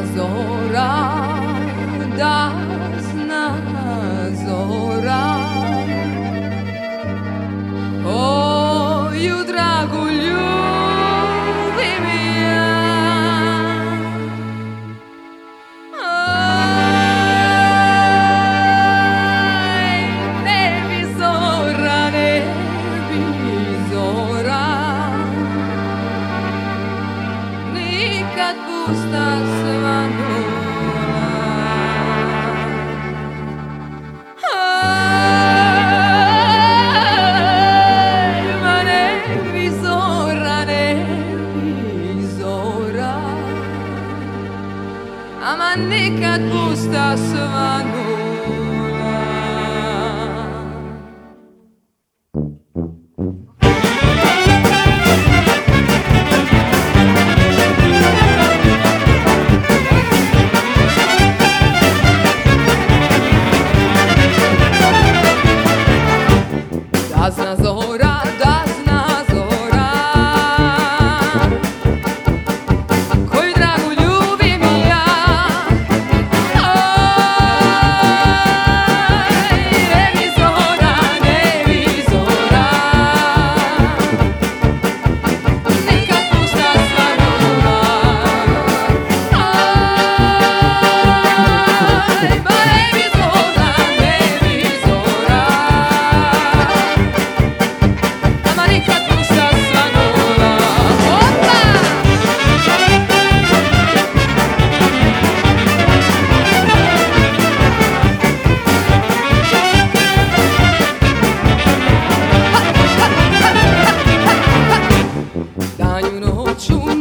zora, dasna zora, koju dragu ljubim ja. Aj, ne bi zora, ne bi zora, nikad pusta svanula. Aj, ma ne bi zora, ne bi zora, ama nikad pusta svanula. Dasna zora, dasna zora, koju dragu ljubim ja. Aj, ne bi zora, ne bi zora, nikad pusta svanula. Aj, ma ne bi zora, ne bi zora, ama nikad pusta svanula. Opa! Danju noću